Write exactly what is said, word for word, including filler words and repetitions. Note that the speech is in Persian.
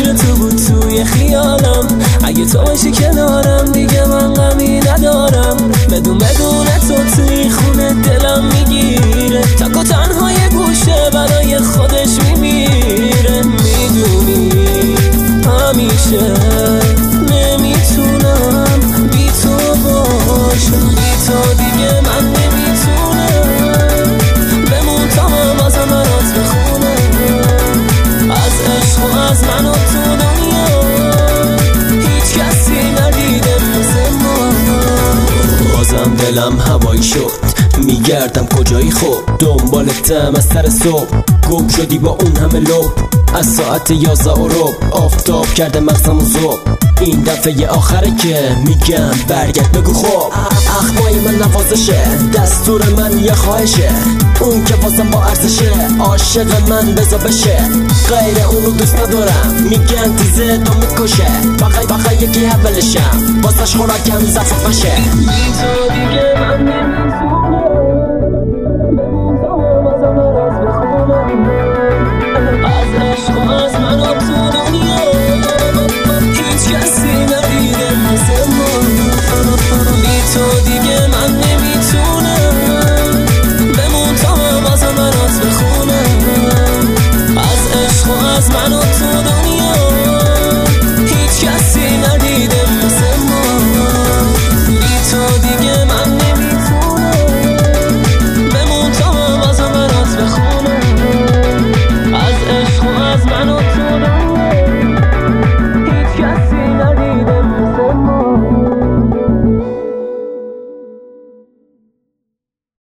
فکر تو بود توی خیالم، اگه تو باشی کنارم دیگه من غمی ندارم. بدون بدون تو توی خونه دلم میگیره، تک و تنها یه گوشه برای خودش میمیره. میدونی همیشه نمیتونم بی تو باشم، بی تو دیگه من نمیتونم بمون تا هم از برات بخونم، از عشق و از من و تو دنیا هیچ کسی ندیده مثل ما. بازم دلم هوایی شد، میگردم کجایی خوب، دنبالتم از سر صبح، گم شدی با اون همه لب. از ساعت یازده و ربع آفتاب کرده مغزم و زوب، این دفعه ی آخره که میگم برگرد بگو خوب. اخمای من نوازشه، دستور من یه خواهشه، اون که واسم با ارزشه، عاشق من بزا بشه، غیر اونو دوست ندارم، میگن تیزه تو میکشه، فقط فقط یکی اولشم واسش خوراکم زفاف بشه. بی تو دیگه من نمیتونم بمون تا هم از برات بخونم، از عشق و از من و تو دنیا هیچ کسی ندیده مثل ما. بی تو دیگه من نمیتونم بمون تا هم از برات بخونم، از عشق و از من و تو دنیا